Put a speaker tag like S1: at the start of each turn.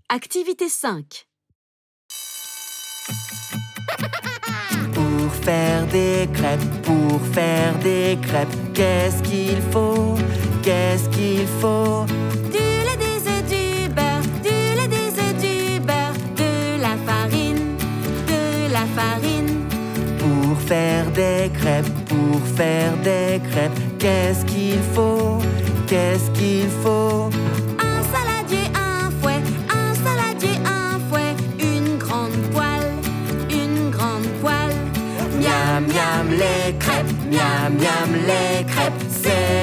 S1: Activité 5.
S2: Pour faire des crêpes, qu'est-ce qu'il faut? Qu'est-ce qu'il faut?
S3: Du lait, des œufs, du beurre, du lait, des œufs, du beurre, de la farine,
S2: Pour faire des crêpes, qu'est-ce qu'il faut? Qu'est-ce qu'il faut?
S3: Un saladier, un fouet, une grande poêle,
S2: Miam, miam, les crêpes,